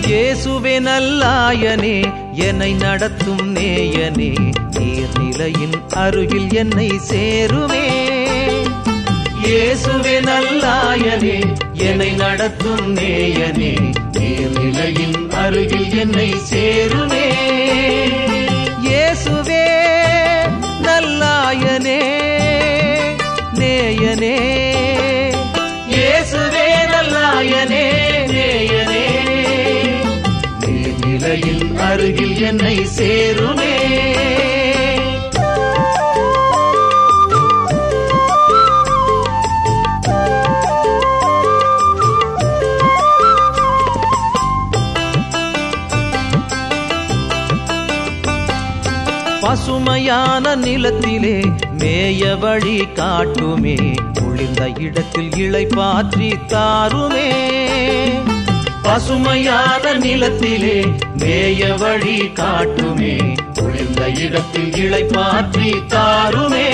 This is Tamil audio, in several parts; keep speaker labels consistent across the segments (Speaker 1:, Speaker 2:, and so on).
Speaker 1: இயேசுவே நல்லாயனே என்னை நடத்தும் நேயனே நீர்நிலையின் அருகில் என்னை சேருமே. இயேசுவே நல்லாயனே என்னை நடத்தும் நேயனே நீர்நிலையின் அருகில் என்னை சேருமே. இயேசுவே நல்லாயனே நேயனே இயேசுவே நல்லாயனே நேயனே நீர்நிலையின் அருகில் என்னை சேருமே. பசுமையான நிலத்திலே மேய வழி காட்டுமே, குளிர்ந்த இடத்தில் இளைப்பாற்றி தாருமே. பசுமையான நிலத்திலே மேய வழி காட்டுமே, குளிர்ந்த இடத்தில் இளைப்பாற்றி தாருமே.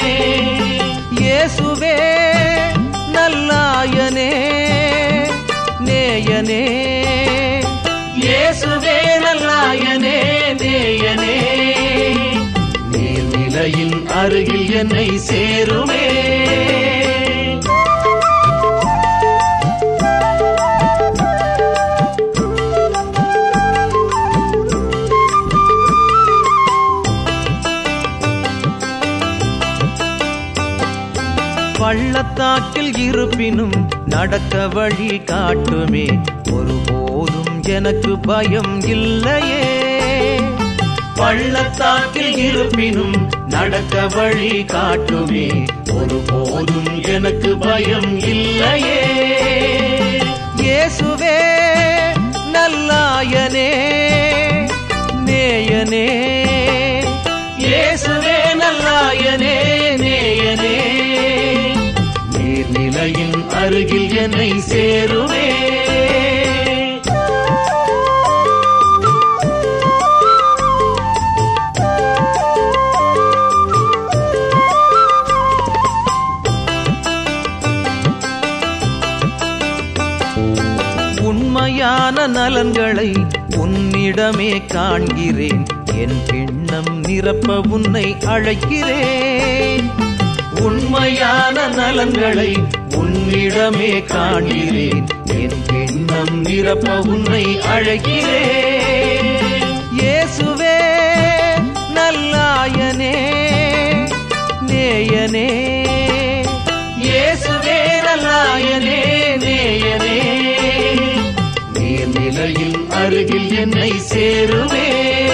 Speaker 1: இயேசுவே நல்லாயனே நேயனே இயேசுவே நல்லாயனே நேயனே நீர்நிலையின் அருகில் என்னை சேருமே. பள்ளத்தாக்கில் இருப்பினும் நடக்க வழி காட்டுமே, ஒருபோதும் எனக்கு பயம் இல்லையே. பள்ளத்தாக்கில் இருப்பினும் நடக்க வழி காட்டுமே, ஒருபோதும் எனக்கு பயம் இல்லையே. இயேசுவே நல்லாயனே நேயனே இயேசுவே நல்லாயனே நேயனே நீர்நிலையின் அருகில் என்னை சேருமே. உண்மையான நலன்களை உன்னிடமே காண்கிறேன், என் எண்ணம் நிரப்ப உன்னை அழைக்கிறேன். உண்மையான நலன்களை உன்னிடமே காண்கிறேன், என் எண்ணம் நிரப்ப உன்னை அழைக்கிறேன். இயேசுவே நல்லாயனே நேயனே இயேசுவே நல்லாயனே நேயனே நீர்நிலையின் அருகில் என்னை சேருமே.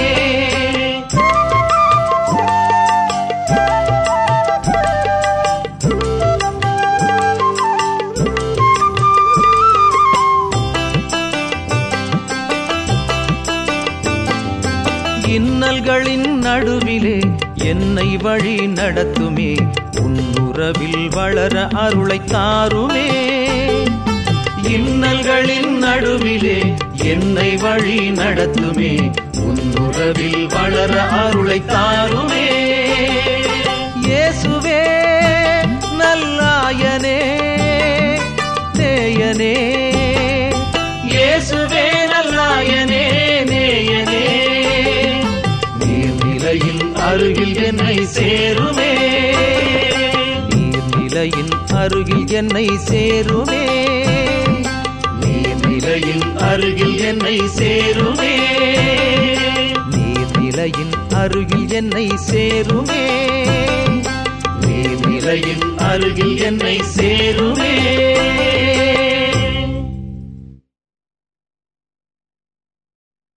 Speaker 1: இன்னல்களின் நடுவிலே என்னை வழி நடத்துமே, உன்னுறவில் வளர அருளை தாருமே. இன்னல்களின் நடுவிலே என்னை வழி நடத்துமே, உன்னுறவில் வளர அருளை தாருமே. இயேசுவே நல்லாயனே நேயனே இயேசுவே நல்லாயனே நேயனே நீர்நிலையின் அருகில் என்னை சேருமே. நீர்நிலையின் அருகில் என்னை சேருமே. நீர்நிலையின் அருகில் என்னை சேருமே. நீர்நிலையின் அருகில் என்னை சேருமே. நீர்நிலையின் அருகில் என்னை சேருமே.